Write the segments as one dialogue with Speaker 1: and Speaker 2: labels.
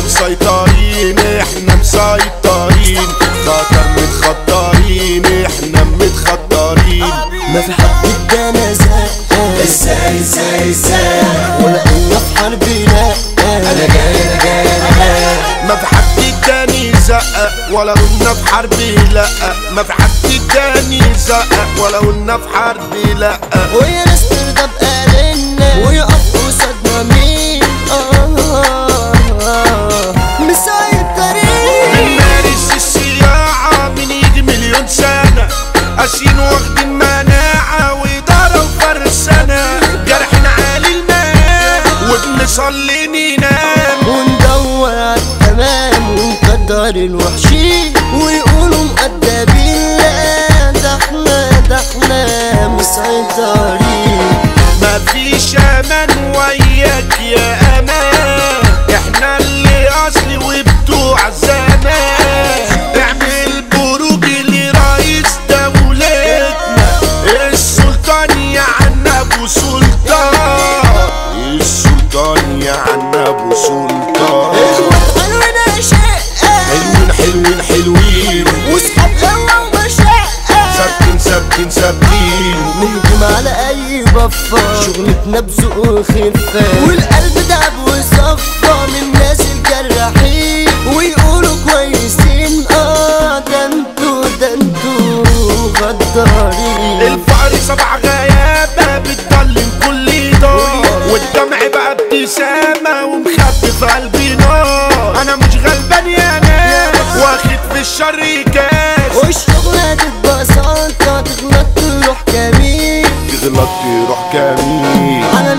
Speaker 1: مسيطرين احنا مسيطرين، خطر متخطرين احنا متخطرين.
Speaker 2: ما في حد ادانا ازاي ولا قلنا في حرب لا. انا جاي
Speaker 1: ما في حد اداني زقة ولا قلنا في حرب لا. ما في حد اداني زقة ولا قلنا في حرب لا.
Speaker 2: ويا ناس ترضى بقالنا ويقف قصادنا مين؟ مسيطرين.
Speaker 1: بنمارس السياعة من يجي مليون سنة، قاسيين واخدين مناعة وإدارة وفرسانة، جرحين عالي الماء وبنصلي ننام
Speaker 2: وندور عالتمام ونقدر الوحشين ويقولوا مؤدبين. لا ده احنا مسيطرين.
Speaker 1: مفيش امان وياك يا امان، احنا اللي اصلي وبتوع زمان. اعمل بروج لرئيس دولتنا السلطان يا عن ابو سلطان، السلطان يا عن ابو سلطان. حلوين
Speaker 2: وصحاب قوة ومشاقة،
Speaker 1: ثابتين
Speaker 2: نهجم على اي بفة، شغلتنا بذوق وخفة والقلب تعب وصفى من ناس الجراحين ويقولوا كويسين. ده انتوا غدارين.
Speaker 1: الفقر سبع غيابة بتضلم كل دار، والدمع بقى ابتسامة ومخبي في قلبي نار. انا مش غلبان يا ناس واخد في الشر كاس،
Speaker 2: والشغلة ببساطة تغلط تروح كمين. على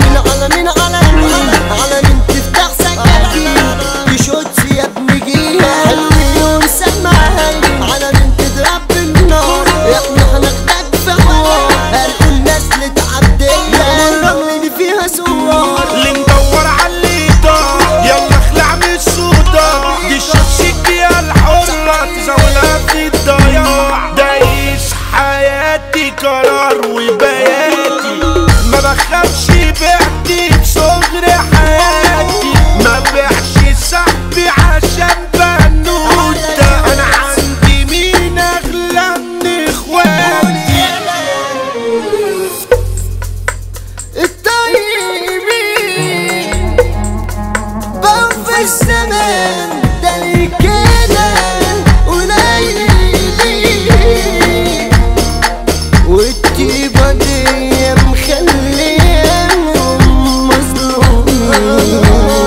Speaker 2: مين تفتح سكاكين بشوتس يا ابن جيها حلوين ومسمعها. على مين تضرب بالنار احنا هناخدك في حوار. هنقول ناس لتعدينا الرمل اللي فيها سوار.
Speaker 1: اللي ندور على اللي ضاع يلا اخلع من الصداع. دي الشخصية الحرة تزاولها في الضياع. دايس حياتي قرار وبياتي، ما بخافش بعتي بصغر حياتي. ما بيعش صاحبي عشان بنوتة، انا عندي مين اغلى من اخواتي.
Speaker 2: الطيبين بقوا في الزمان ده اللي كده قليلين، والطيبة دي مخليهم مظلومين.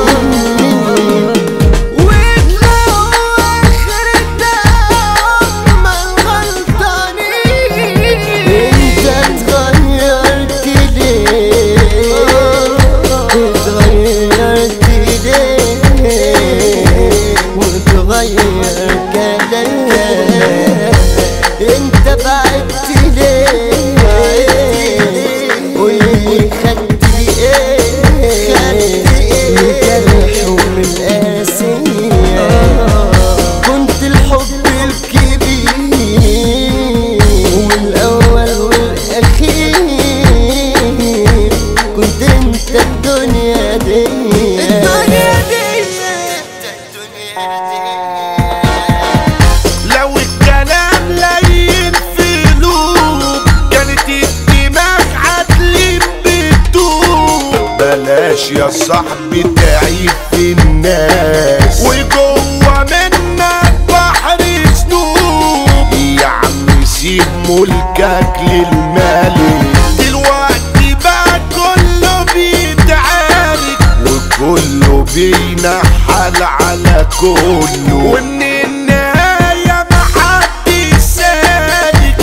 Speaker 2: ويطلعوا آخرتها هم الغلطانين. انت اتغيرت ليه؟ وتغير كلامك. انت بعدت ليه؟ واللي خدت ايه؟ جرح ومن قاسية. كنت الحب الكبير والاول والاخير. كنت انت الدنيا دي.
Speaker 1: لو الكلام لين في قلوب كانت الدماغ عدلين بتدوب. بلاش يا صاحبي تعيب في الناس وجوه منك بحر ذنوب. يا عم سيب ملكك للمالك، دلوقتي بقى كله بيتعارك وكله بينحل على كله. ومن النهاية محدش سالك،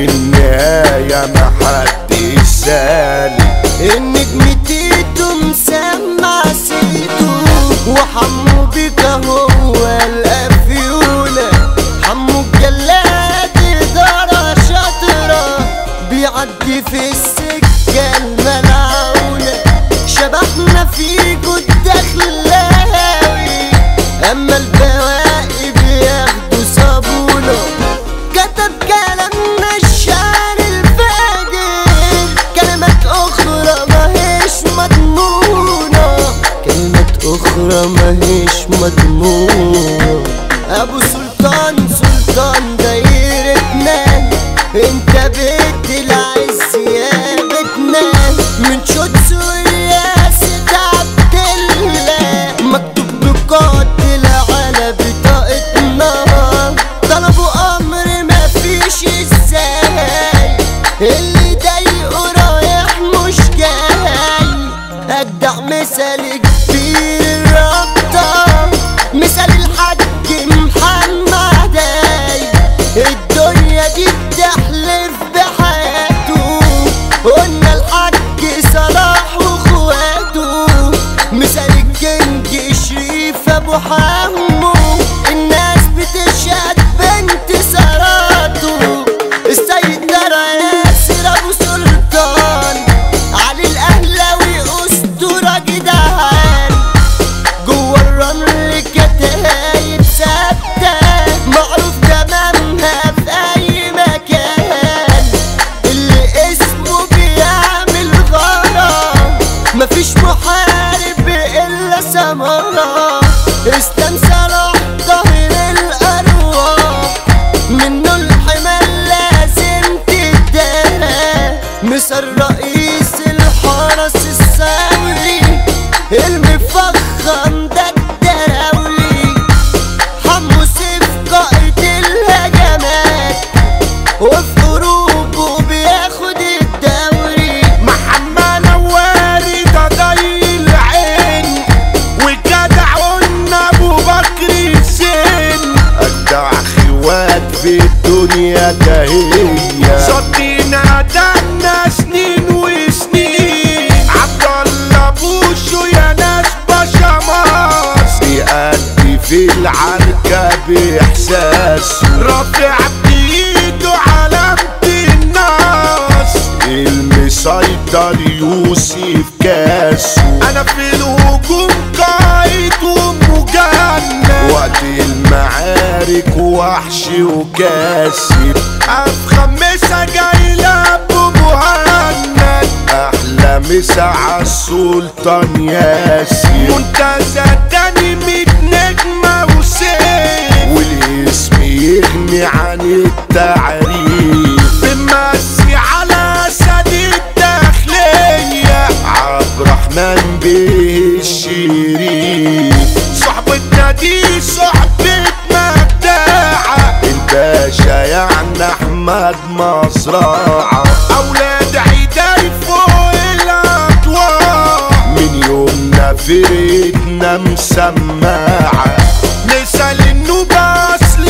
Speaker 2: النجم تيتو مسمع سيتو وحمو بيك هو القفيولة. حمو الجلاد إدارة شاطرة بيعدي في السكة الملعونة. شبحنا فيكو الدخلاوي أما البواقي بياخدوا صابونة. كتب كلامنا الشعر الفاجر، كلمات أخرى ماهيش مضمونة. كلمات أخرى الصورة ماهيش مضمون. ابو سلطان سلطان دايرتنا، انت بيت العز يا بيتنا. من شوتس والياسد عبدالله، مكتوب بقاتل على بطاقتنا. طلبوا امر مفيش ازاي، اللي ضايقه رايح مش جاي. اجدع مثال كبير الرابطة، مثال الحاج محمد داي. الدنيا دي بتحلف بحياته، قلنا الحاج صلاح واخواته. مثال الكينج شريف ابو حمو، الناس بتشهد بانتصاراته. السيد درى ياسر ابو سلطان، علي الاهلاوي اسطورة جدعان. جوا الرمل كتايب ثابتة، معروف تمامها في اي مكان. اللي اسمه بيعمل غرام، مفيش محارب الا سمرة. اسلام صلاح ظاهر الارواح، منه الحمال لازم تدارى. مثل رئيس الحرس الثوري، المفخم ده الدراولي. حمو سيف قائد الهجمات، وفي حروبه بياخد الدوري.
Speaker 1: محمد نواري ده ضي العين، والجدع قلنا ابو بكر الزين. اجدع خوات في الدنيا ده هي، صدينا دنا سنين وسنين. عبدالله بوشو يا ناس بشماس، بيأدي في العركة بإحساس. رافع بإيده علامة الناس، المسيطر يوسف كاسو. أنا في الهجوم قايد ومجند، وقت المعارك وحش وكاسب. أفخم مسا جاي لأبو مهند، أحلى مسا عالسلطان ياسين. منتزه تاني 100 نجمة وسيف، والاسم يغني عن التعريف. بمسي على سد الداخلية، عبدالرحمن بيه الشريف. صحبتنا دي صحبة مبدعة، الباشا يعني احمد مزرعة. اولاد عيداي فوق الاطوار، من يومنا فرقتنا مسماعة. مثال النوبة اصل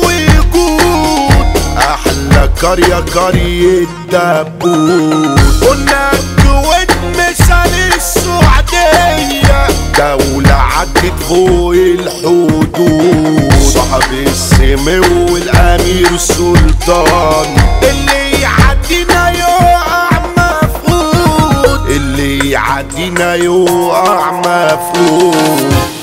Speaker 1: الوجود، احلى قرية قرية دبوت. قلنا الكويت مثال السعودية، دولة عدت فوق الحدود. صاحب السمو والامير السلطان، اللي يعدينا يقع مفقود، اللي يعدينا يقع مفقود.